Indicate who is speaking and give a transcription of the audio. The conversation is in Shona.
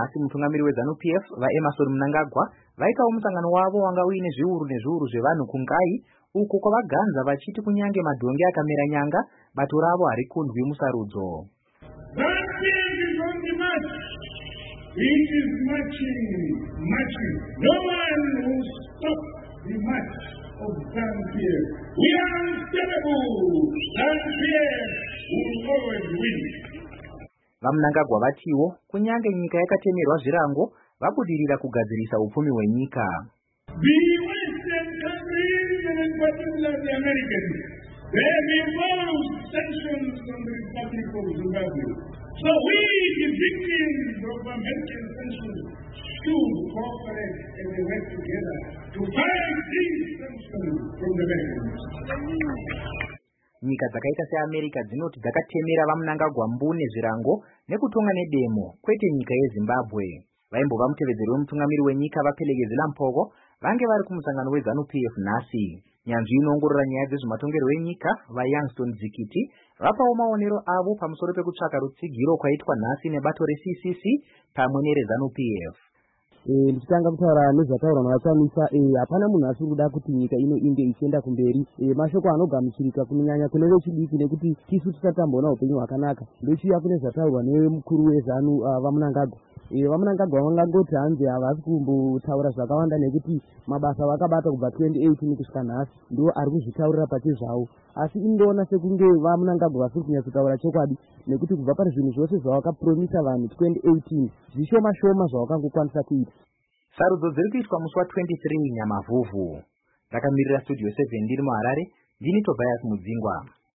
Speaker 1: nhasi mutungamiri weZanu PF vaEmmerson Mnangagwa vaitawo musangano wavo wanga uine zviuru nezviuru zvevanhu kungai, uko kwavaganza vachiti kunyange madhongi akamera nyanga bato ravo harikundwi musarudzo.
Speaker 2: It is marching. No one will stop the march of ZANU-PF. We are unstoppable. ZANU-PF will always win.
Speaker 1: VaMnangagwa vatiwo kunyange nyika yakatemerwa zvirango vabudirira kugadzirisa upfumi hwenyika.
Speaker 2: The Western countries, and in particular the Americans, they have imposed sanctions on the Republic of Zimbabwe. So we, the victims of American sanctions, should cooperate and we work together to fight these sanctions from the Americans.
Speaker 1: Nyika dzakaita seAmerica dzinoti dzakatemera vaMnangagwa mbune zvirango nekutonga nedemo, kwete nyika yeZimbabwe. Vaimbova mutevedzeri wemutungamiri wenyika vaPelegezi Lampogo vange vari kumusangano weZanu PF nhasi. Nyanzvi inoongorora nyaya dzezvematongerwo enyika vaYoungston Dzikiti vapawo maonero avo pamusoro pekutsvaka rutsigiro kwaitwa nhasi nebato reCCC pamwe nereZanu PF.
Speaker 3: Ndichitanga kutaura nezvataura navachamisa, hapana munhu asiri kuda kuti nyika ino inge ichienda kumberi. Mashoko anogamuchirika kunyanya kune vechidiki nekuti tisu tisatamboona upenyu hwakanaka. Ndochiuya kune zvataurwa nemukuru weZanu vaMnangagwa. VaMnangagwa vangangoti hanzi havasi kumbotaura zvakawanda nekuti mabasa vakabata kubva 2018 kusvika nhasi ndo ari kuzvitaurira pachezvavo. Asi indoona sekunge vaMnangagwa vasiri kunyatsotaura chokwadi nekuti kubva pari zvinhu zvose zvavakapromisa vanhu 2018 zvishoma shoma zvavakangokwanisa kuita.
Speaker 1: Sarudzo dziri kuitwa musi wa23 Nyamavhuvhu. Ndakamirira Studio 7 ndiri muHarare, ndini Tobias Mudzingwa.